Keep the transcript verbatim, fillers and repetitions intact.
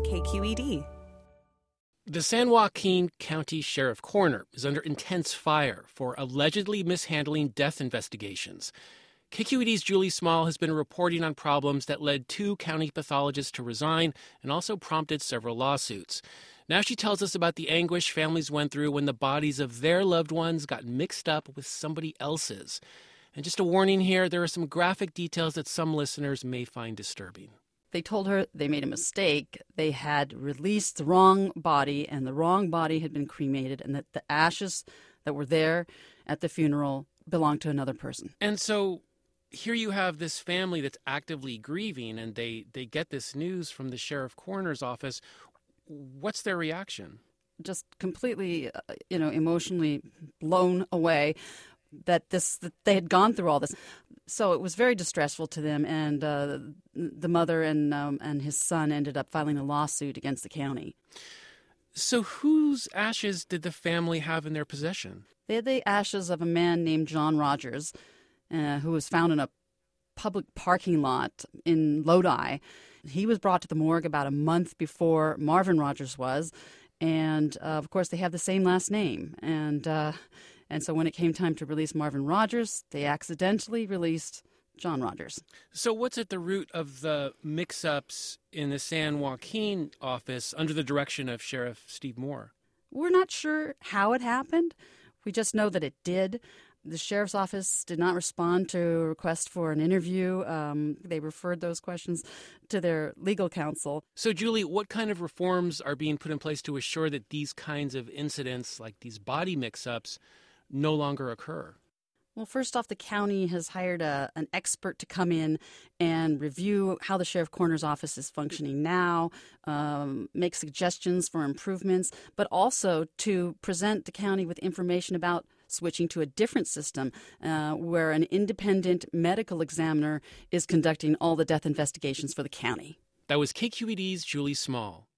K Q E D. The San Joaquin County Sheriff Coroner is under intense fire for allegedly mishandling death investigations. K Q E D's Julie Small has been reporting on problems that led two county pathologists to resign and also prompted several lawsuits. Now she tells us about the anguish families went through when the bodies of their loved ones got mixed up with somebody else's. And just a warning here, there are some graphic details that some listeners may find disturbing. They told her they made a mistake. They had released the wrong body, and the wrong body had been cremated, and that the ashes that were there at the funeral belonged to another person. And so here you have this family that's actively grieving, and they, they get this news from the sheriff coroner's office. What's their reaction? Just completely, uh, you know, emotionally blown away that this that they had gone through all this. So it was very distressful to them, and uh, the mother and um, and his son ended up filing a lawsuit against the county. So whose ashes did the family have in their possession? They had the ashes of a man named John Rogers, uh, who was found in a public parking lot in Lodi. He was brought to the morgue about a month before Marvin Rogers was, and uh, of course they have the same last name. And uh, and so when it came time to release Marvin Rogers, they accidentally released John Rogers. So what's at the root of the mix-ups in the San Joaquin office under the direction of Sheriff Steve Moore? We're not sure how it happened. We just know that it did. The sheriff's office did not respond to a request for an interview. Um, they referred those questions to their legal counsel. So, Julie, what kind of reforms are being put in place to assure that these kinds of incidents, like these body mix-ups, no longer occur? Well, first off, the county has hired a, an expert to come in and review how the sheriff coroner's office is functioning now, um, make suggestions for improvements, but also to present the county with information about switching to a different system uh, where an independent medical examiner is conducting all the death investigations for the county. That was K Q E D's Julie Small.